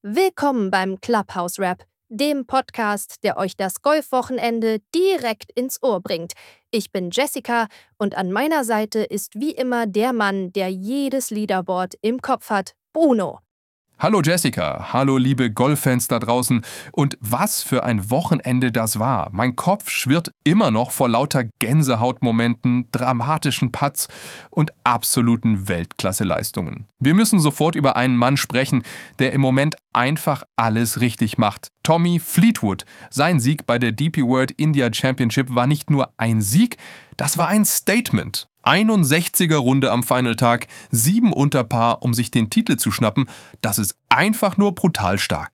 Willkommen beim Clubhouse Rap, dem Podcast, der euch das Golfwochenende direkt ins Ohr bringt. Ich bin Jessica und an meiner Seite ist wie immer der Mann, der jedes Leaderboard im Kopf hat, Bruno. Hallo Jessica, hallo liebe Golffans da draußen und was für ein Wochenende das war. Mein Kopf schwirrt immer noch vor lauter Gänsehautmomenten, dramatischen Putts und absoluten Weltklasseleistungen. Wir müssen sofort über einen Mann sprechen, der im Moment einfach alles richtig macht. Tommy Fleetwood. Sein Sieg bei der DP World India Championship war nicht nur ein Sieg, das war ein Statement. 61er Runde am Finaltag, 7 unter Par, um sich den Titel zu schnappen. Das ist einfach nur brutal stark.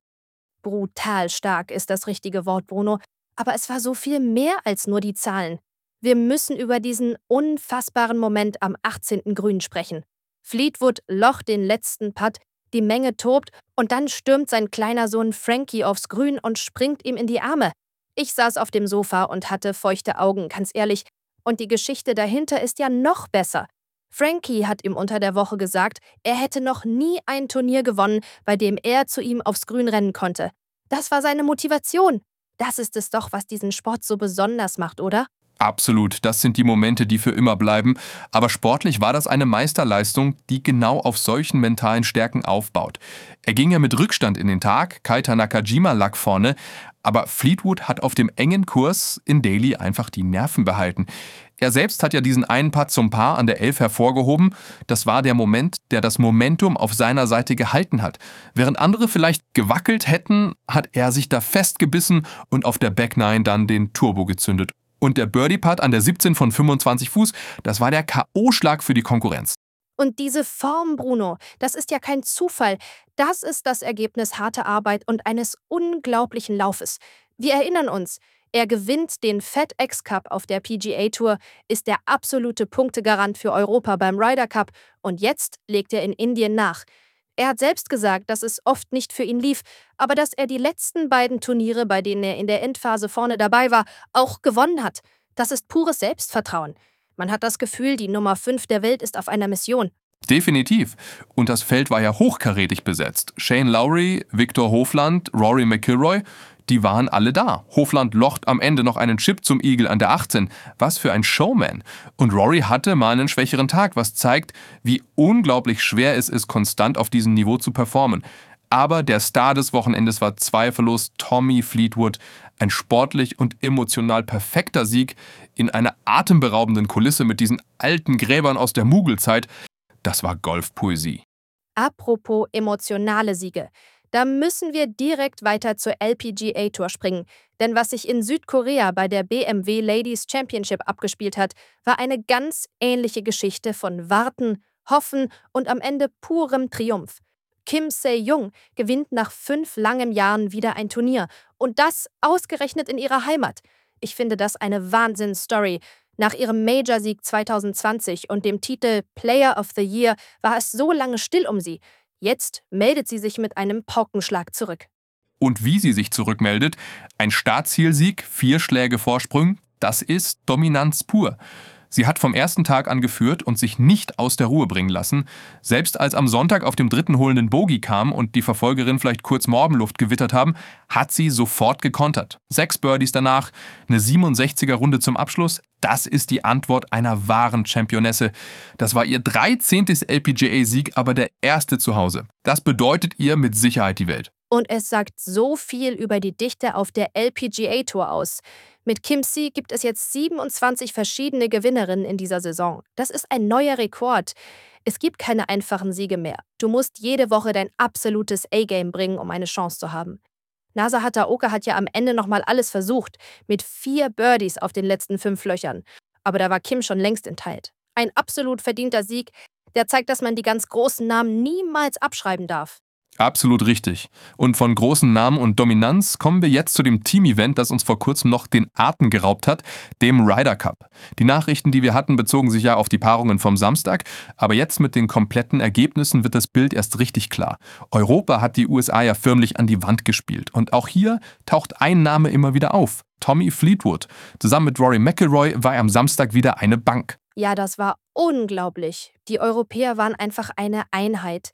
Brutal stark ist das richtige Wort, Bruno. Aber es war so viel mehr als nur die Zahlen. Wir müssen über diesen unfassbaren Moment am 18. Grün sprechen. Fleetwood locht den letzten Putt, die Menge tobt und dann stürmt sein kleiner Sohn Frankie aufs Grün und springt ihm in die Arme. Ich saß auf dem Sofa und hatte feuchte Augen, ganz ehrlich. Und die Geschichte dahinter ist ja noch besser. Frankie hat ihm unter der Woche gesagt, er hätte noch nie ein Turnier gewonnen, bei dem er zu ihm aufs Grün rennen konnte. Das war seine Motivation. Das ist es doch, was diesen Sport so besonders macht, oder? Absolut, das sind die Momente, die für immer bleiben. Aber sportlich war das eine Meisterleistung, die genau auf solchen mentalen Stärken aufbaut. Er ging ja mit Rückstand in den Tag, Keita Nakajima lag vorne, aber Fleetwood hat auf dem engen Kurs in Daly einfach die Nerven behalten. Er selbst hat ja diesen einen Putt zum Par an der 11 hervorgehoben. Das war der Moment, der das Momentum auf seiner Seite gehalten hat. Während andere vielleicht gewackelt hätten, hat er sich da festgebissen und auf der Back 9 dann den Turbo gezündet. Und der Birdie-Putt an der 17 von 25 Fuß, das war der K.O.-Schlag für die Konkurrenz. Und diese Form, Bruno, das ist ja kein Zufall. Das ist das Ergebnis harter Arbeit und eines unglaublichen Laufes. Wir erinnern uns, er gewinnt den FedEx Cup auf der PGA Tour, ist der absolute Punktegarant für Europa beim Ryder Cup und jetzt legt er in Indien nach. Er hat selbst gesagt, dass es oft nicht für ihn lief, aber dass er die letzten beiden Turniere, bei denen er in der Endphase vorne dabei war, auch gewonnen hat. Das ist pures Selbstvertrauen. Man hat das Gefühl, die Nummer 5 der Welt ist auf einer Mission. Definitiv. Und das Feld war ja hochkarätig besetzt. Shane Lowry, Viktor Hovland, Rory McIlroy, die waren alle da. Hovland locht am Ende noch einen Chip zum Eagle an der 18. Was für ein Showman. Und Rory hatte mal einen schwächeren Tag, was zeigt, wie unglaublich schwer es ist, konstant auf diesem Niveau zu performen. Aber der Star des Wochenendes war zweifellos Tommy Fleetwood. Ein sportlich und emotional perfekter Sieg in einer atemberaubenden Kulisse mit diesen alten Gräbern aus der Mugelzeit. Das war Golfpoesie. Apropos emotionale Siege. Da müssen wir direkt weiter zur LPGA Tour springen. Denn was sich in Südkorea bei der BMW Ladies Championship abgespielt hat, war eine ganz ähnliche Geschichte von Warten, Hoffen und am Ende purem Triumph. Kim Se-Jung gewinnt nach 5 langen Jahren wieder ein Turnier. Und das ausgerechnet in ihrer Heimat. Ich finde das eine Wahnsinnsstory. Nach ihrem Major-Sieg 2020 und dem Titel Player of the Year war es so lange still um sie. Jetzt meldet sie sich mit einem Paukenschlag zurück. Und wie sie sich zurückmeldet, ein Startzielsieg, 4 Schläge Vorsprung, das ist Dominanz pur. Sie hat vom ersten Tag an geführt und sich nicht aus der Ruhe bringen lassen. Selbst als am Sonntag auf dem 3. holenden Bogey kam und die Verfolgerin vielleicht kurz Morgenluft gewittert haben, hat sie sofort gekontert. 6 Birdies danach, eine 67er Runde zum Abschluss. Das ist die Antwort einer wahren Championesse. Das war ihr 13. LPGA-Sieg, aber der erste zu Hause. Das bedeutet ihr mit Sicherheit die Welt. Und es sagt so viel über die Dichte auf der LPGA-Tour aus. Mit Kim Si gibt es jetzt 27 verschiedene Gewinnerinnen in dieser Saison. Das ist ein neuer Rekord. Es gibt keine einfachen Siege mehr. Du musst jede Woche dein absolutes A-Game bringen, um eine Chance zu haben. Nasa Hataoka hat ja am Ende nochmal alles versucht, mit 4 Birdies auf den letzten 5 Löchern. Aber da war Kim schon längst entteilt. Ein absolut verdienter Sieg, der zeigt, dass man die ganz großen Namen niemals abschreiben darf. Absolut richtig. Und von großen Namen und Dominanz kommen wir jetzt zu dem Team-Event, das uns vor kurzem noch den Atem geraubt hat, dem Ryder Cup. Die Nachrichten, die wir hatten, bezogen sich ja auf die Paarungen vom Samstag, aber jetzt mit den kompletten Ergebnissen wird das Bild erst richtig klar. Europa hat die USA ja förmlich an die Wand gespielt und auch hier taucht ein Name immer wieder auf, Tommy Fleetwood. Zusammen mit Rory McIlroy war er am Samstag wieder eine Bank. Ja, das war unglaublich. Die Europäer waren einfach eine Einheit.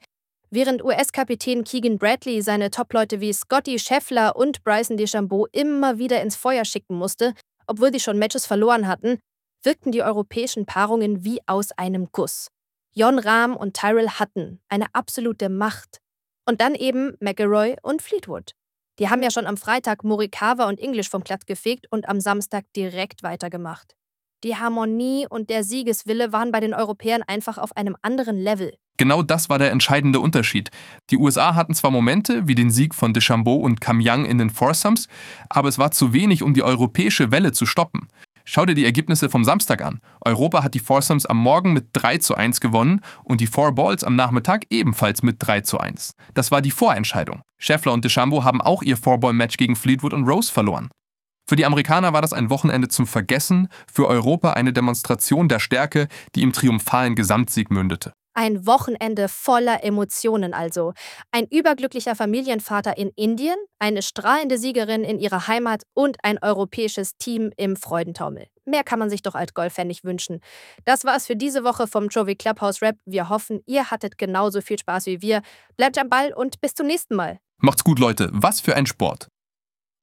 Während US-Kapitän Keegan Bradley seine Top-Leute wie Scotty Scheffler und Bryson DeChambeau immer wieder ins Feuer schicken musste, obwohl sie schon Matches verloren hatten, wirkten die europäischen Paarungen wie aus einem Guss. Jon Rahm und Tyrrell Hatton, eine absolute Macht. Und dann eben McIlroy und Fleetwood. Die haben ja schon am Freitag Morikawa und English vom Platz gefegt und am Samstag direkt weitergemacht. Die Harmonie und der Siegeswille waren bei den Europäern einfach auf einem anderen Level. Genau das war der entscheidende Unterschied. Die USA hatten zwar Momente, wie den Sieg von DeChambeau und Cam Young in den Foursomes, aber es war zu wenig, um die europäische Welle zu stoppen. Schau dir die Ergebnisse vom Samstag an. Europa hat die Foursomes am Morgen mit 3:1 gewonnen und die Four Balls am Nachmittag ebenfalls mit 3:1. Das war die Vorentscheidung. Scheffler und DeChambeau haben auch ihr Four-Ball-Match gegen Fleetwood und Rose verloren. Für die Amerikaner war das ein Wochenende zum Vergessen, für Europa eine Demonstration der Stärke, die im triumphalen Gesamtsieg mündete. Ein Wochenende voller Emotionen also. Ein überglücklicher Familienvater in Indien, eine strahlende Siegerin in ihrer Heimat und ein europäisches Team im Freudentaumel. Mehr kann man sich doch als Golffan nicht wünschen. Das war's für diese Woche vom Trophy Clubhouse Rap. Wir hoffen, ihr hattet genauso viel Spaß wie wir. Bleibt am Ball und bis zum nächsten Mal. Macht's gut, Leute. Was für ein Sport.